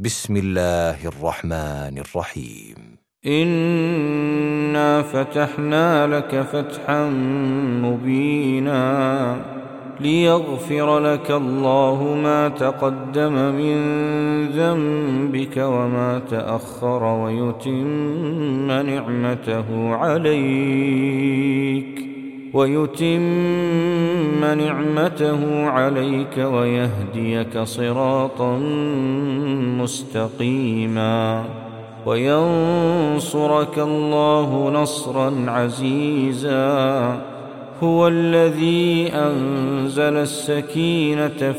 بسم الله الرحمن الرحيم. إنا فتحنا لك فتحا مبينا ليغفر لك الله ما تقدم من ذنبك وما تأخر ويتم نعمته عليك ويهديك صراطا مستقيما وينصرك الله نصرا عزيزا. هو الذي أنزل السكينة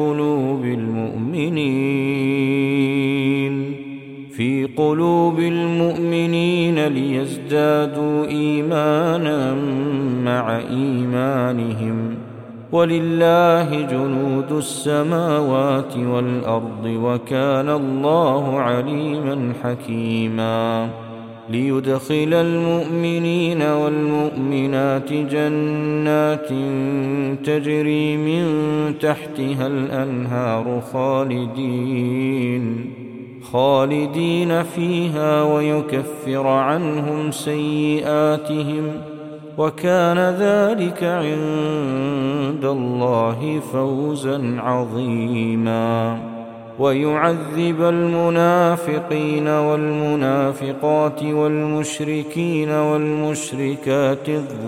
في قلوب المؤمنين ليزدادوا إيمانا مع إيمانهم، ولله جنود السماوات والأرض وكان الله عليما حكيما. ليدخل المؤمنين والمؤمنات جنات تجري من تحتها الأنهار خالدين فيها ويكفر عنهم سيئاتهم، وكان ذلك عند الله فوزا عظيما. ويعذب المنافقين والمنافقات والمشركين والمشركات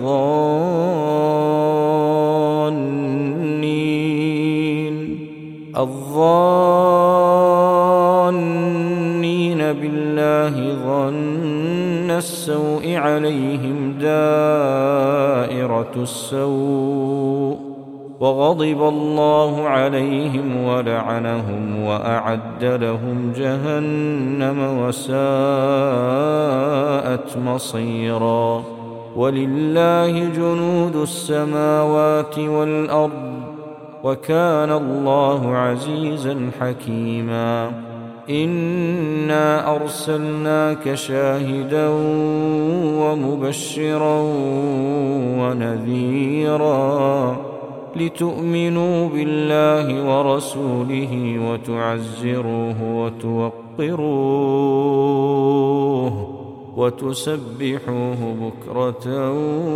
الظانين بالله ظن السوء عليهم دائرة السوء، وغضب الله عليهم ولعنهم وأعد لهم جهنم وساءت مصيرا. ولله جنود السماوات والأرض وكان الله عزيزا حكيما. إنا أرسلناك شاهدا ومبشرا ونذيرا لتؤمنوا بالله ورسوله وتعزروه وتوقروه وتسبحوه بكرة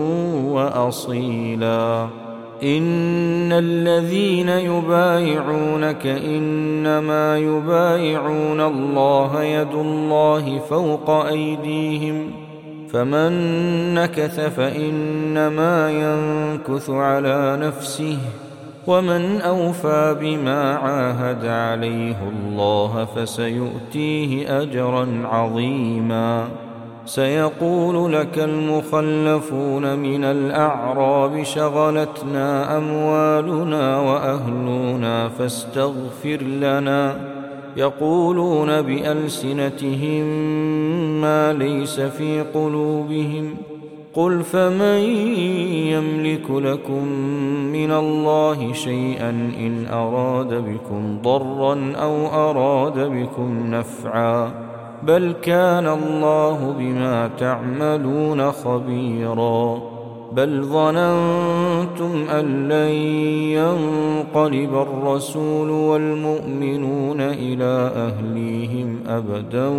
وأصيلا. إن الذين يبايعونك إنما يبايعون الله يد الله فوق أيديهم، فمن نكث فإنما ينكث على نفسه، ومن أوفى بما عاهد عليه الله فسيؤتيه أجرا عظيما. سيقول لك المخلفون من الأعراب شغلتنا أموالنا وأهلنا فاستغفر لنا، يقولون بألسنتهم ما ليس في قلوبهم، قل فمن يملك لكم من الله شيئا إن أراد بكم ضرا أو أراد بكم نفعا، بل كان الله بما تعملون خبيرا. بل ظننتم أن لن ينقلب الرسول والمؤمنون إلى أهليهم أبدا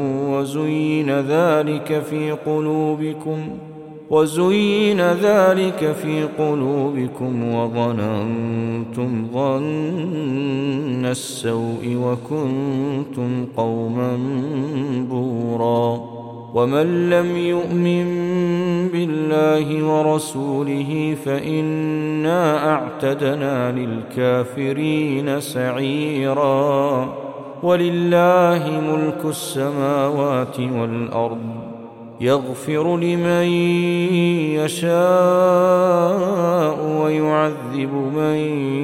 وزين ذلك في قلوبكم وظننتم ظن السوء وكنتم قوما بورا. ومن لم يؤمن بالله ورسوله فإنا أعتدنا للكافرين سعيرا. ولله ملك السماوات والأرض، يغفر لمن يشاء ويعذب من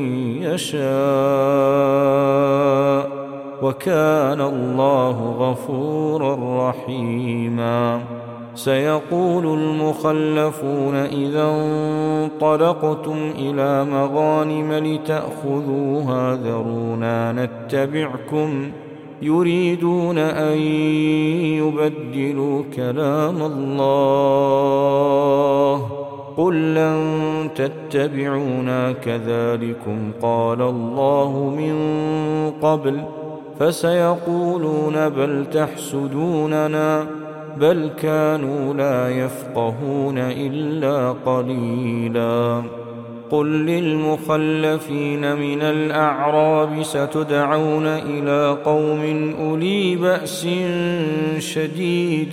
يشاء، وكان الله غفورا رحيما. سيقول المخلفون إذا انطلقتم إلى مغانم لتأخذوها ذرونا نتبعكم، يريدون أن يبدلوا كلام الله، قل لن تتبعونا كذلكم قال الله من قبل فسيقولون بل تحسدوننا بل كانوا لا يفقهون إلا قليلا. قل للمخلفين من الأعراب ستدعون إلى قوم أولي بأس شديد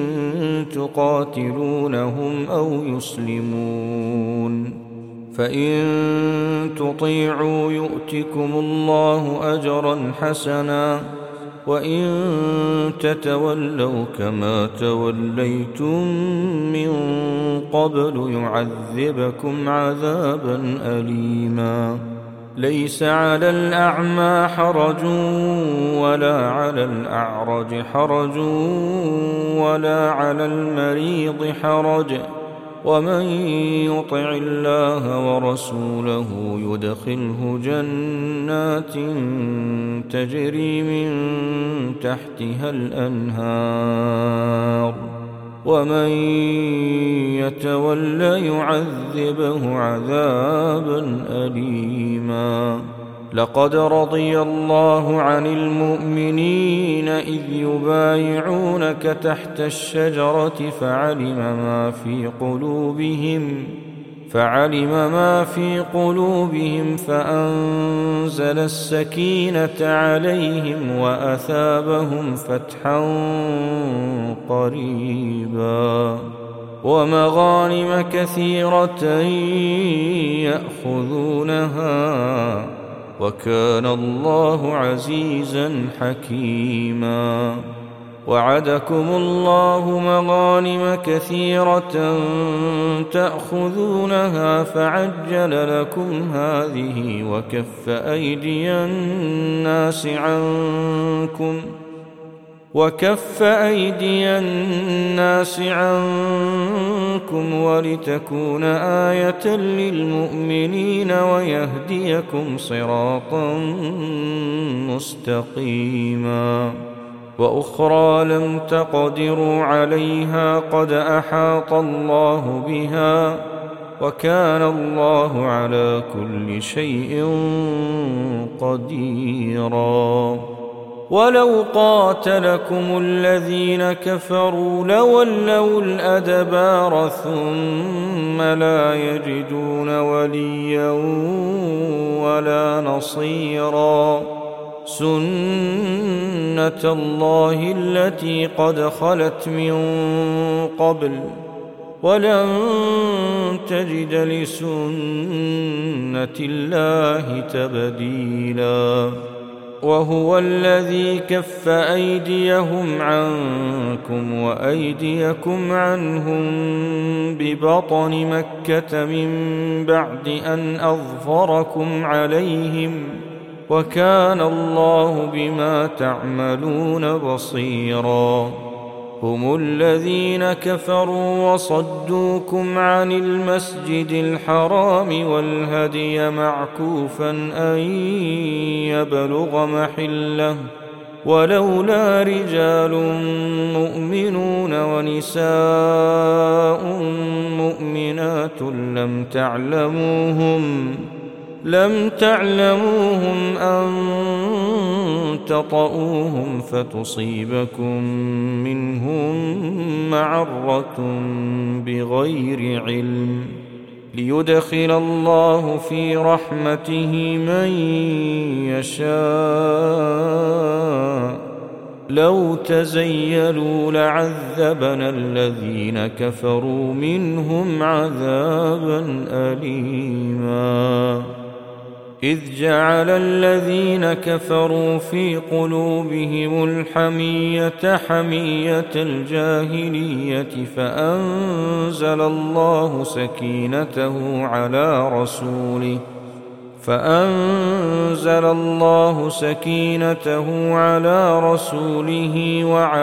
تقاتلونهم أو يسلمون، فإن تطيعوا يؤتكم الله أجرا حسنا، وإن تتولوا كما توليتم من قبل يعذبكم عذابا أليما. ليس على الأعمى حرج ولا على الأعرج حرج ولا على المريض حرج، ومن يطع الله ورسوله يدخله جنات تجري من تحتها الأنهار، ومن يتولى يعذبه عذابا أليما. لقد رضي الله عن المؤمنين إذ يبايعونك تحت الشجرة فعلم ما في قلوبهم فأنزل السكينة عليهم وأثابهم فتحا قريبا، ومغانم كثيرة يأخذونها، وكان الله عزيزا حكيما. وعدكم الله مغانم كثيرة تأخذونها فعجل لكم هذه وكف أيدي الناس عنكم ولتكون آية للمؤمنين ويهديكم صراطا مستقيما. وأخرى لم تقدروا عليها قد أحاط الله بها، وكان الله على كل شيء قديرا. ولو قاتلكم الذين كفروا لولوا الأدبار ثم لا يجدون وليا ولا نصيرا. سنة الله التي قد خلت من قبل ولن تجد لسنة الله تبديلا. وهو الذي كف أيديهم عنكم وأيديكم عنهم ببطن مكة من بعد أن أظفركم عليهم، وكان الله بما تعملون بصيرا. هم الذين كفروا وصدوكم عن المسجد الحرام والهدي معكوفا أن يبلغ محله، ولولا رجال مؤمنون ونساء مؤمنات لم تعلموهم أن تطؤوهم فتصيبكم منهم معرة بغير علم، ليدخل الله في رحمته من يشاء. لو تزيلوا لعذبنا الذين كفروا منهم عذابا أليما. إذ جعل الذين كفروا في قلوبهم الحمية حمية الجاهلية فأنزل الله سكينته على رسوله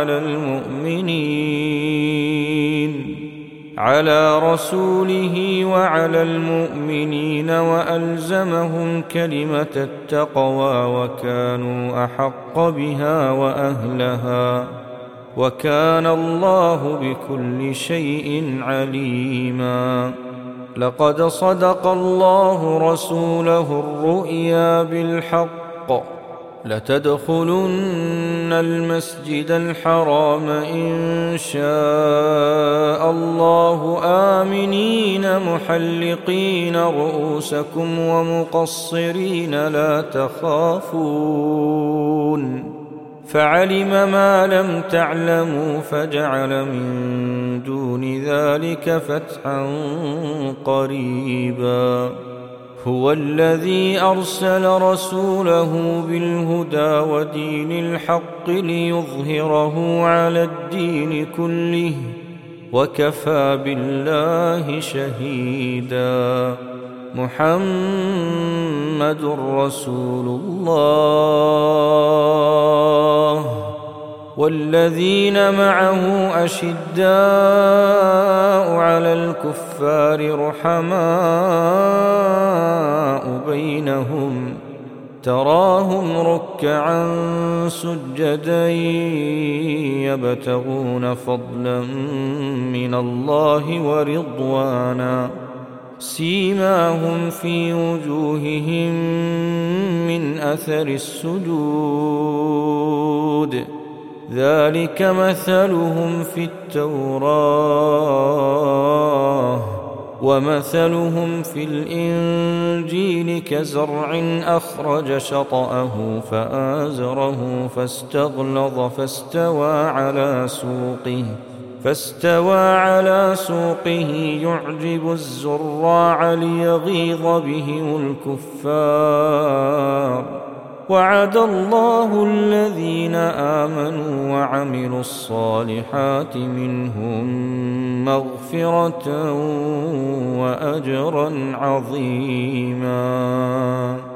وعلى المؤمنين وألزمهم كلمة التقوى وكانوا أحق بها وأهلها، وكان الله بكل شيء عليما. لقد صدق الله رسوله الرؤيا بالحق، لتدخلن المسجد الحرام إن شاء الله آمنين محلقين رؤوسكم ومقصرين لا تخافون فعلم ما لم تعلموا فجعل من دون ذلك فتحا قريبا هو الذي أرسل رسوله بالهدى ودين الحق ليظهره على الدين كله وكفى بالله شهيدا محمد رسول الله والذين معه أشداء على الكفار رحماء بينهم تراهم ركعا سجدا يبتغون فضلا من الله ورضوانا سيماهم في وجوههم من أثر السجود ذلك مثلهم في التوراة ومثلهم في الإنجيل كزرع أخرج شطأه فآزره فاستغلظ فاستوى على سوقه يعجب الزراع ليغيظ بهم الكفار وعد الله الذين آمنوا وعملوا الصالحات منهم مغفرة وأجرا عظيما.